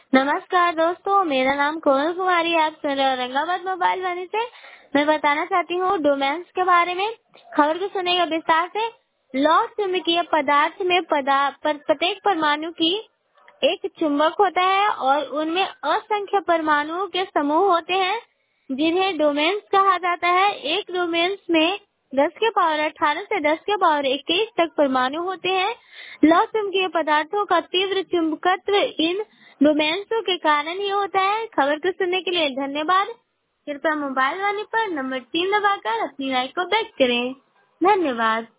नमस्कार दोस्तों, मेरा नाम कोमल कुमारी है। आप सुन रहे हो औरंगाबाद मोबाइल वाणी से। मैं बताना चाहती हूँ डोमेन्स के बारे में। खबर को सुनेगा विस्तार से। लौह चुंबकीय पदार्थ में प्रत्येक परमाणु की एक चुंबक होता है और उनमें असंख्य परमाणुओं के समूह होते हैं जिन्हें डोमेन्स कहा जाता है। एक डोमेन्स में 10 के पावर 18 से 10 के पावर 21 तक परमाणु होते हैं। लौह चुंबकीय पदार्थों का तीव्र चुंबकत्व इन डोमेन्सों के कारण ही होता है। खबर को सुनने के लिए धन्यवाद। कृपया मोबाइल वाणी पर नंबर 3 दबाकर अपनी राय को व्यक्त करें। धन्यवाद।